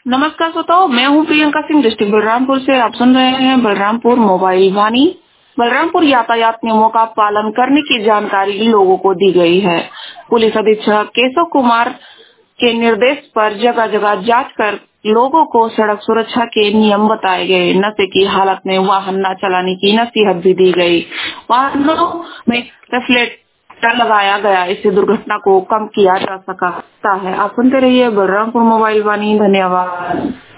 नमस्कार श्रोताओ, मैं हूँ प्रियंका सिंह, डिस्ट्रिक्ट बलरामपुर से। आप सुन रहे हैं बलरामपुर मोबाइल वाणी। बलरामपुर यातायात नियमों का पालन करने की जानकारी लोगों को दी गई है। पुलिस अधीक्षक केशव कुमार के निर्देश पर जगह जगह जांच कर लोगों को सड़क सुरक्षा के नियम बताए गए। नशे की हालत में वाहन न चलाने की नसीहत भी दी गई। वाहनों में रिफ्लेक्टर लगाया गया, इससे दुर्घटना को कम किया जा सकता है। आप सुनते रहिए बलरामपुर मोबाइल वाणी। धन्यवाद।